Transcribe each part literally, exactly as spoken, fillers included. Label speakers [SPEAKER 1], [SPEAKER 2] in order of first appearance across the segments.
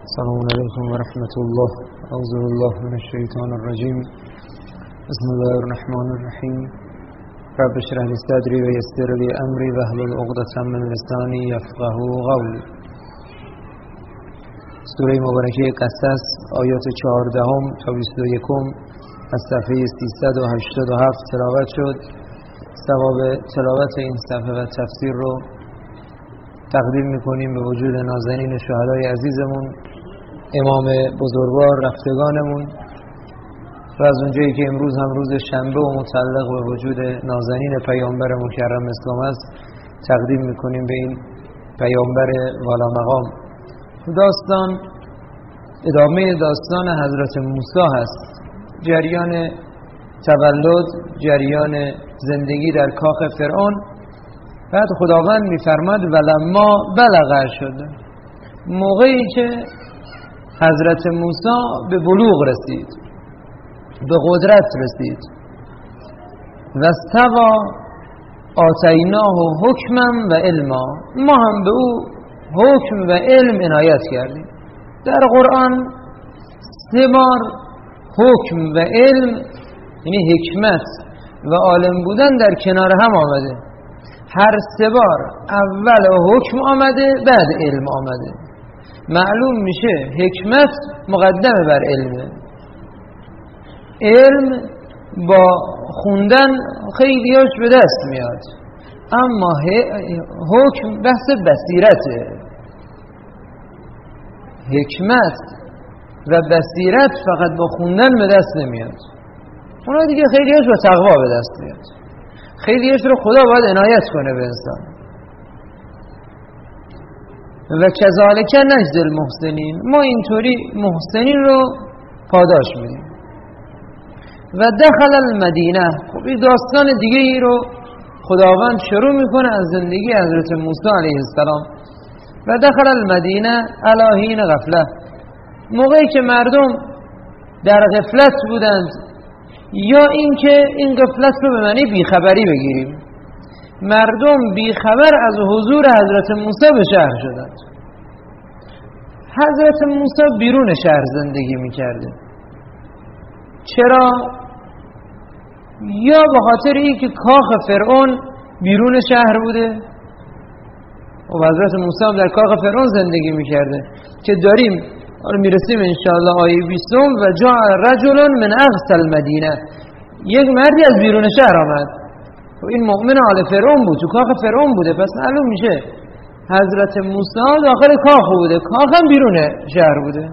[SPEAKER 1] السلام علیکم و رحمت الله. اعوذ بالله من الشیطان الرجیم. بسم الله الرحمن الرحیم. رب اشرح لی صدری و یسر لی امری واحلل عقدة من لسانی یفقهوا قولی. سوره مبارکه قصص آیات چهاردهم تا بیست و یکم از صفحه سیصد و هشتاد و هفت تلاوت شد. ثواب تلاوت این صفحه و تفسیر رو تقدیم میکنیم به وجود نازنین شهدای عزیزمون، امام بزرگوار رفتگانمون، و از اونجایی که امروز هم روز شنبه و متعلق به وجود نازنین پیامبر مکرم اسلام است، تقدیم میکنیم به این پیامبر والا مقام. داستان ادامه داستان حضرت موسی هست. جریان تولد، جریان زندگی در کاخ فرعون. بعد خداوند میفرماد ولما بلغ شد، موقعی که حضرت موسی به بلوغ رسید، به قدرت رسید، و استوى آتیناه حکما و علما، ما هم به او حکم و علم عنایت کردیم. در قرآن سه بار حکم و علم، یعنی حکمت و عالم بودن، در کنار هم آمده. هر سه بار اول حکم آمده، بعد علم آمده. معلوم میشه حکمت مقدمه بر علمه. علم با خوندن خیلیاش به دست میاد، اما حکم بحث بصیرته. حکمت و بصیرت فقط با خوندن به دست نمیاد، اونا دیگه خیلیاش با تقوا به دست میاد. خیلیاش رو خدا باید عنایت کنه به انسان. و کذالک نجزی المحسنین، ما اینطوری محسنین رو پاداش میدیم. و دخل المدینه، خب این داستان دیگه ای رو خداوند شروع میکنه از زندگی حضرت موسی علیه السلام. و دخل المدینه علی حین غفله، موقعی که مردم در غفلت بودند، یا اینکه این غفلت رو به معنی بیخبری بگیریم، مردم بیخبر از حضور حضرت موسی به شهر شدند. حضرت موسی بیرون شهر زندگی میکرده. چرا؟ یا به خاطر اینکه کاخ فرعون بیرون شهر بوده و حضرت موسی در کاخ فرعون زندگی میکرده که داریم میرسیم انشاءالله آیه بیستم. و جاء رجل من اقصى المدینه، یک مردی از بیرون شهر آمد و این مؤمن آل فرعون بود، تو کاخ فرعون بوده. پس معلوم میشه حضرت موسی داخل کاخ بوده، کاخ هم بیرون شهر بوده.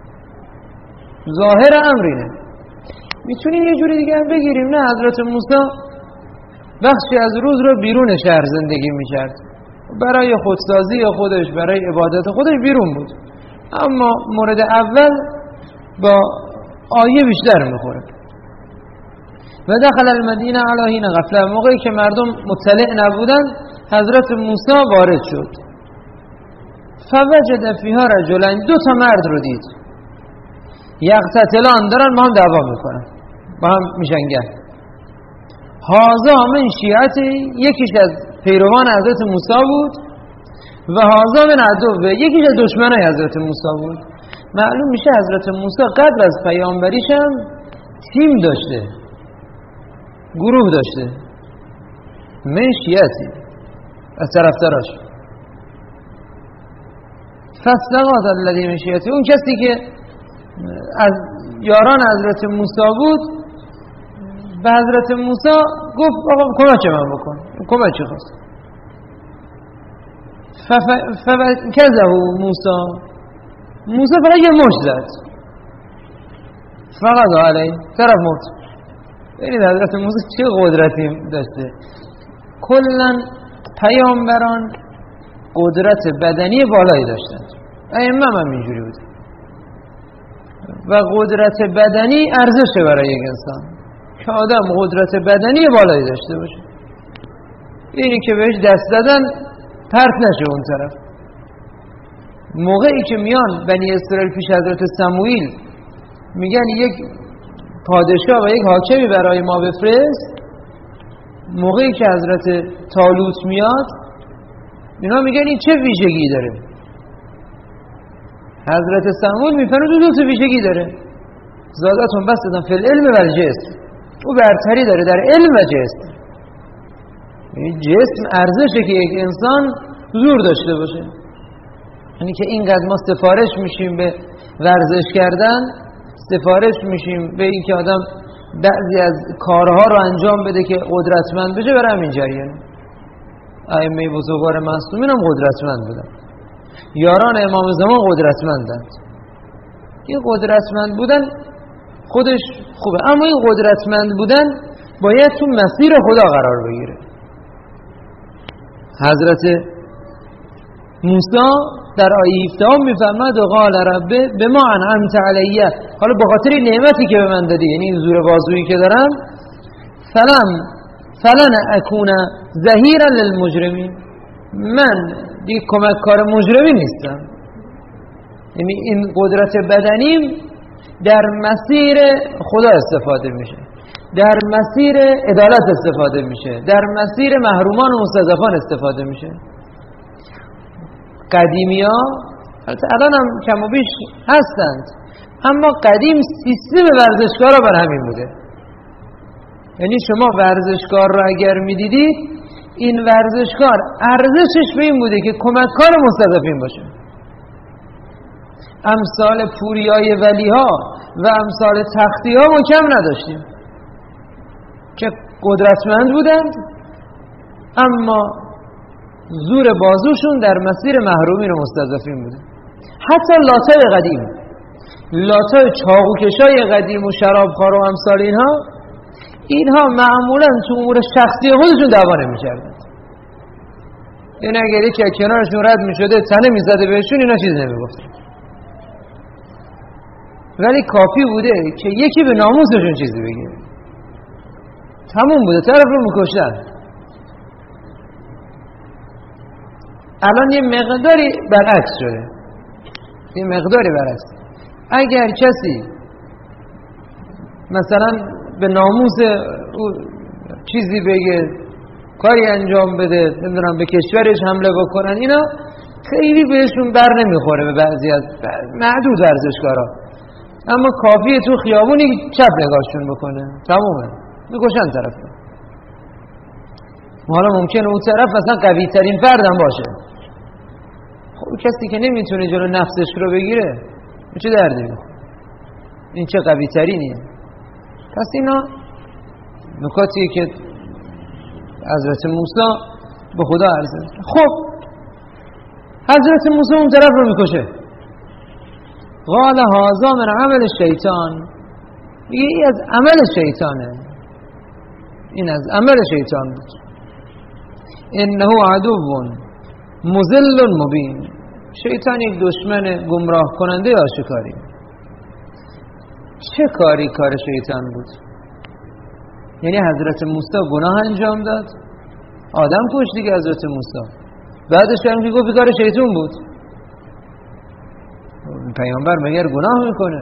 [SPEAKER 1] ظاهر امرینه. میتونیم یه جوری دیگه هم بگیریم، نه، حضرت موسی بخشی از روز رو بیرون شهر زندگی میکرد، برای خودسازی خودش، برای عبادت خودش بیرون بود. اما مورد اول با آیه بیشتر میخوره. و دخل المدینه علی حین غفله، موقعی که مردم مطلع نبودن حضرت موسی وارد شد. فوجد فیها رجلین، دو تا مرد رو دید. یقتتلان، دارن با هم دعوا میکنن، با هم میجنگن. هذا من شیعتی، یکیش از پیروان حضرت موسی بود، و هذا من عدو، یکیش از دشمنای حضرت موسی بود. معلوم میشه حضرت موسی قبل از پیامبریش هم تیم داشته، گروه داشته. من شیعتی، از طرفداراش. فاستغاث الذی من شیعتی، اون کسی که از یاران حضرت موسی بود به حضرت موسی گفت آقا کمک من بکن. کمک چه خواست؟ فکذه موسی، موسی فقط یه مشت زد، فقط علی طرف مرد. ببینید حضرت موسی چه قدرتی داشته. کلا پیامبران قدرت بدنی بالایی داشتند، ائمه هم اینجوری بود. و قدرت بدنی ارزشه برای یک انسان، که آدم قدرت بدنی بالایی داشته باشه. اینی که بهش دست دادن پرت نشه اون طرف. موقعی که میان بنی اسرائیل پیش حضرت سموئیل میگن یک پادشاه و یک حاکمی برای ما بفرست، موقعی که حضرت طالوت میاد اینا میگن این چه ویژگی داره؟ حضرت سمود میفرمود دو تا ویژگی داره، زادتون بسطن فی العلم و الجسم، او برتری داره در علم و جسم. یعنی جسم ارزشه که یک انسان زور داشته باشه، یعنی که اینقدر ما سفارش میشیم به ورزش کردن، سفارش میشیم به این که آدم بعضی از کارها رو انجام بده که قدرتمند بشه. برای همین جریان ائمه بزرگوار معصومین هم قدرتمند بودن، یاران امام زمان قدرتمندند. این قدرتمند بودن خودش خوبه، اما این قدرتمند بودن باید تو مسیر خدا قرار بگیره. حضرت موسی در آیه هفده میفرماد و قال ربه بما انعمت علیه، حالا به خاطر نعمتی که به من دادی، یعنی این زور بازویی که دارم، فلم فلن اکون ظهیرا للمجرمین، من دیگه کمککار مجرمین نیستم. یعنی این قدرت بدنیم در مسیر خدا استفاده میشه، در مسیر عدالت استفاده میشه، در مسیر محرومان و مستضعفان استفاده میشه. قدیمی ها الان هم کم و بیش هستند، اما قدیم سیستم ورزشکار را بر همین بوده. یعنی شما ورزشکار را اگر میدیدید، این ورزشکار ارزشش به این بوده که کمککار مستضعفین باشه. امثال پوریای ولی ها و امثال تختی ها ما کم نداشتیم که قدرتمند بودند، اما زور بازوشون در مسیر محرومین و مستضعفین بوده. حتی لاتای قدیم، لاتای چاقوکشای قدیم و شرابخوار و امثال اینها، اینها معمولا تو امور شخصی خودشون دعوا نمی‌کردند. یعنی اگر یکی از کنارشون رد می‌شده تنه می‌زده بهشون، اینا چیزی نمی‌گفتن. ولی کافی بوده که یکی به ناموسشون چیزی بگه، تموم بوده، طرف رو می‌کشتن. الان یه مقداری برعکس شده، یه مقداری برعکس. اگر کسی مثلا به ناموس او چیزی بگه، کاری انجام بده، نمیدونم به کشورش حمله بکنن، اینا خیلی بهشون بر نمیخوره به بعضی از معدود ورزشکارا، اما کافیه تو خیابونی چپ نگاهشون بکنه، تمومه، میکشن طرف. حالا ممکنه اون طرف مثلا قوی ترین فردم باشه، خب کسی که نمیتونه جلو نفسش رو بگیره چه دردی میخوره؟ این چه قوی ترینیه؟ پس اینا نکاتیه که حضرت موسی به خدا عرضه. خب حضرت موسی اون طرف رو میکشه، قال هذا من عمل شیطان، میگه این از عمل شیطانه، این از عمل شیطان بود. انه عدو مضل مبین، شیطان یک دشمن گمراه کننده آشکاری. چه کاری کار شیطان بود؟ یعنی حضرت موسی گناه انجام داد، آدم کشت دیگه حضرت موسی، بعدش هم که گفت کار شیطان بود. پیامبر مگر گناه میکنه؟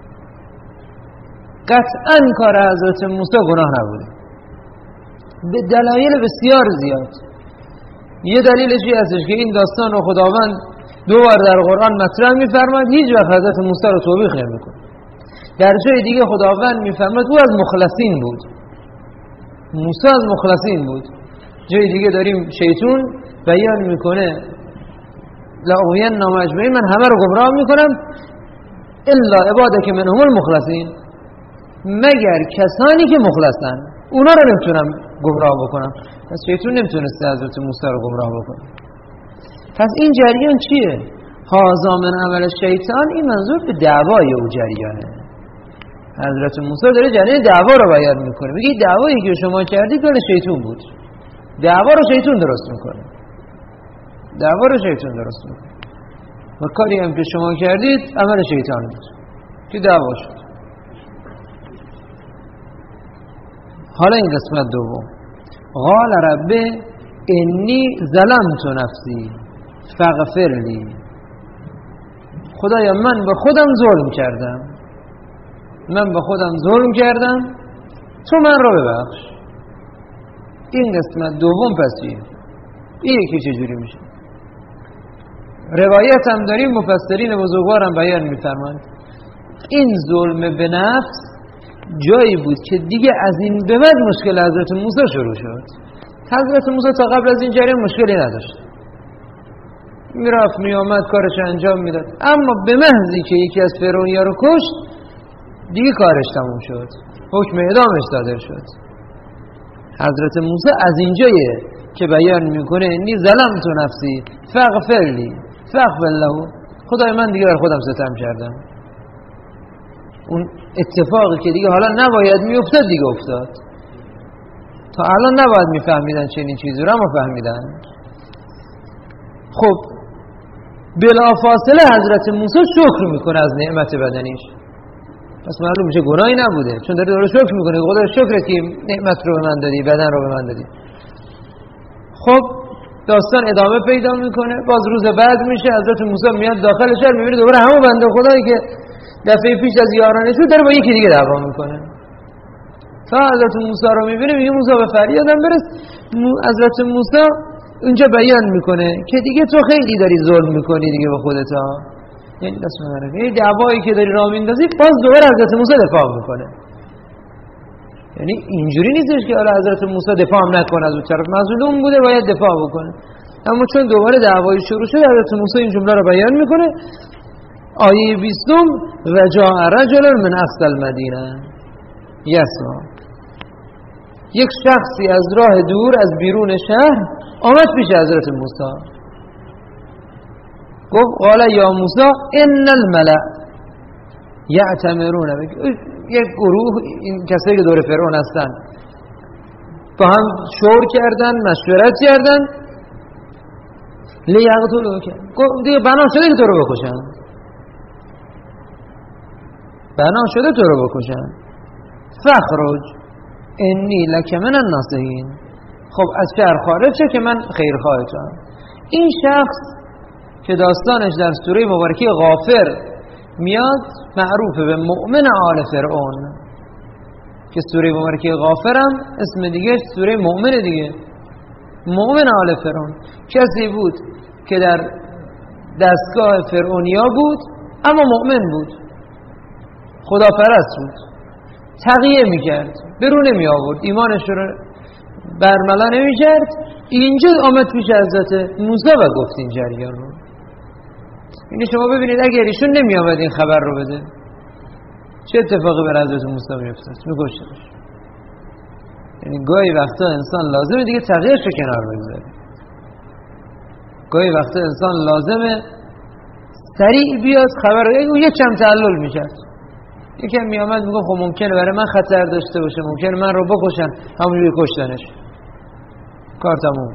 [SPEAKER 1] قطعا کار حضرت موسی گناه نبوده، به دلایل بسیار زیاد. یه دلیلش این هستش که این داستان رو خداوند دو بار در قرآن مطرح می‌فرماید، هیچ وقت حضرت موسی رو توبیخ نمی‌کنه. در جای دیگه خداوند می‌فرماید او از مخلصین بود، موسی از مخلصین بود. جای دیگه داریم شیطان بیان میکنه لا اغوین اجمعین، من همه رو گمراه میکنم الا عبادک منهم المخلصین، مگر کسانی که مخلصن، اونا رو نمیتونم گمراه بکنم. پس شیطان نمیتونسته حضرت موسی رو گمراه بکنه. پس این جریان چیه؟ هذا من عمل شیطان، این منظور به دعوای او جریانه. حضرت موسی داره جریان دعوا رو بیان میکنه، میگه دعوایی که شما کردید کار شیطان بود، دعوا رو شیطان درست میکنه، دعوا رو شیطان درست میکنه و کاری هم که شما کردید عمل شیطان بود که دعوا شد. حالا این قسمت دوم، قال رب انی ظلمت نفسی فاغفر لی، خدایا من به خودم ظلم کردم، من به خودم ظلم کردم، تو من رو ببخش. این قسمت دوم پس چیه؟ این یکی چجوری میشه؟ روایت هم داریم، مفسرین بزرگوار هم بیان می‌فرمایند این ظلم به نفس جایی بود که دیگه از این به بعد مشکل حضرت موسی شروع شد. حضرت موسی تا قبل از این جریان مشکلی نداشت، میرفت میامد کارش انجام میداد، اما به محضی که یکی از فرعونیا رو کشت دیگه کارش تموم شد، حکم اعدامش داده شد. حضرت موسی از اینجایه که بیان میکنه انی ظلمت نفسی فاغفر لی فاغفر له، خدای من دیگه بر خودم ستم کردم. اون اتفاقی که دیگه حالا نباید میافتاد دیگه افتاد. تا الان نباید میفهمیدن چنین چیزی رو، اما فهمیدن. خب بلافاصله حضرت موسی شکر میکنه از نعمت بدنیش، پس معلوم میشه گناهی نبوده، چون داره داره شکر میکنه. خدا شکر که نعمت رو به من دادی، بدن رو به من دادی. خب داستان ادامه پیدا میکنه. باز روز بعد میشه، حضرت موسی میاد داخل شهر، میبینه دوباره همون بنده خدایی که دفعه پیش از یارانش بود داره با یکی دیگه دعوا میکنه. تا حضرت موسی رو میبینه میگه موسی به فریادم برس. حضرت موسی اونجا بیان میکنه که دیگه تو خیلی داری ظلم میکنی دیگه به خودت ها، یعنی دست منه این دعوایی که داری راه میندازی. باز دوباره حضرت موسی دفاع میکنه. یعنی اینجوری نیستش که حالا حضرت موسی دفاع هم نکنه، از اون طرف مظلوم بوده باید دفاع بکنه، اما چون دوباره دعوای شروع شده حضرت موسی این جمله رو بیان میکنه. آیه بیستم و جاء رجل من اقصی المدینه یسعی، یک شخصی از راه دور از بیرون شهر آمد پیش حضرت موسی، گفت قال یا موسی ان الملأ یعتمرون بک. یک گروه این کسایی که دور فرعون هستن با هم شور کردن، مشورت کردن لیقتلوک، گفت دیگه بنا شده که تو رو بکشن، بنا شده تو رو بکشن. فخرج انی لک من الناصحین، خب از شهر خارج شو که من خیرخواهتم. این شخص که داستانش در سوره مبارکه غافر میاد معروفه به مؤمن آل فرعون، که سوره مبارکه غافر هم اسم دیگه سوره مؤمن دیگه. مؤمن آل فرعون کسی بود که در دستگاه فرعونیا بود اما مؤمن بود، خداپرست بود، تقیه میکرد، برو نمی آورد، ایمانش رو برملا نمی کرد. اینجا آمد پیش حضرت موسی و گفت این جریان رو. اینه شما ببینید اگر ایشون نمی آمد این خبر رو بده چه اتفاقی بر حضرت موسی می افتاد؟ می کشتنش. یعنی گاهی وقتا انسان لازمه دیگه تقیهش رو کنار بگذاره، گاهی وقتا انسان لازمه سریع بیاد خبر رو، یه چم تعلل می کرد. یکی هم می آمد می گفت خب ممکنه برای من خطر داشته باشه، ممکنه من رو بکشن، همونجوری کشتنش، کار تموم.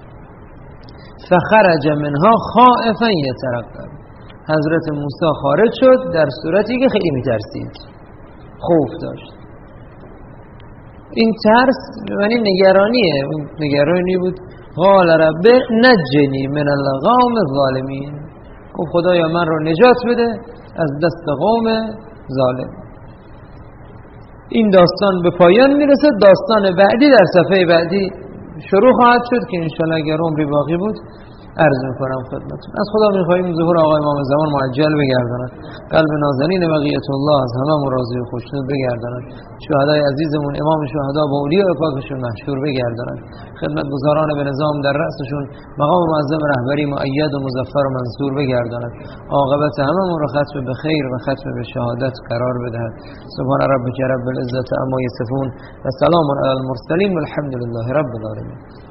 [SPEAKER 1] فخرج منها خائفا یترقب، حضرت موسی خارج شد در صورتی که خیلی میترسید، خوف داشت. این ترس یعنی نگرانیه، نگرانی بود. قال رب نجنی من القوم الظالمین، گفت خدایا من رو نجات بده از دست قوم ظالم. این داستان به پایان میرسه. داستان بعدی در صفحه بعدی شروع خواهد شد که انشالله اگر عمری باقی بود عرض میکنم خدمتتون. از خدا میخواهیم ظهور آقای امام زمان معجل بگرداند، قلب نازنین بقیت الله از همه راضی و خوشنود بگرداند، شهدای عزیزمون امام شهدا با اولیاء پاکشون محشور بگرداند، خدمتگزاران به نظام در رأسشون مقام معظم رهبری مؤید و مظفر و منصور بگرداند، عاقبت هممون رو ختم به خیر و ختم به شهادت قرار بدهد. سبحان ربک رب العزة عما یصفون و سلام علی المرسلین والحمد لله رب العالمین.